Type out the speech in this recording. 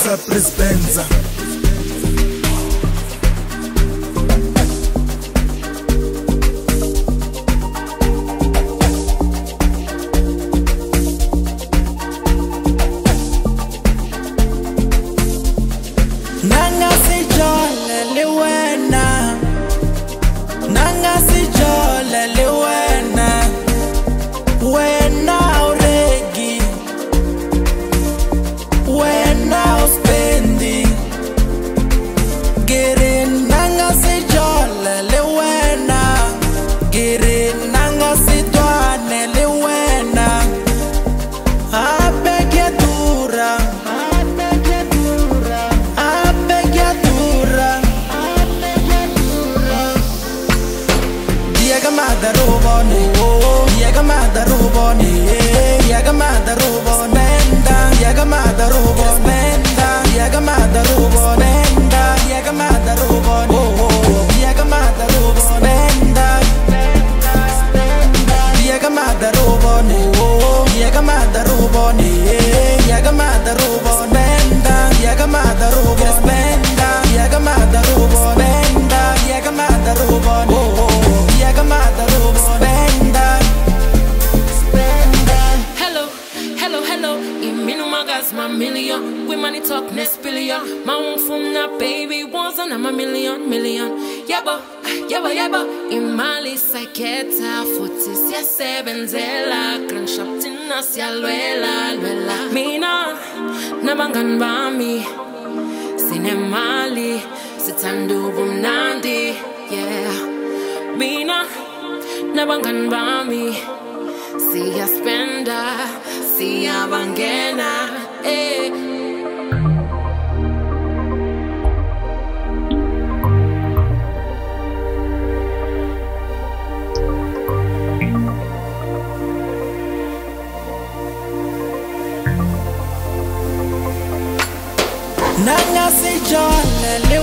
Esa Prespenza. Nanga si jole liwena, nanga si jole liwena, wena uregi, wena uspendi, giri nanga si jole liwena, giri nanga si dwane liwena, abegetura. Yagamada Ruboni, Yagamada Ruboni, Yagamada Ruboni, Benda, Yagamada Ruboni, Benda, Yagamada Ruboni, Benda, Yagamada Ruboni, Yagamada Ruboni, Benda, Yagamada Ruboni, Yagamada Ruboni, Yagamada Ruboni, Benda, Yagamada Ruboni, Benda, Yagamada Ruboni, Benda, Yagamada Ruboni. Hello, iminu magas my million. We money talk next billion. My own from that baby was on a million. Yabo. Imali saketa fotis ya sebenzela. Grand shop tinas ya luela. Mina nabangan bami. Sinemali sitandu bumnandi. Yeah. Mina nabangan bami. Siya spenda, siya bangena, eh. Nanga si jole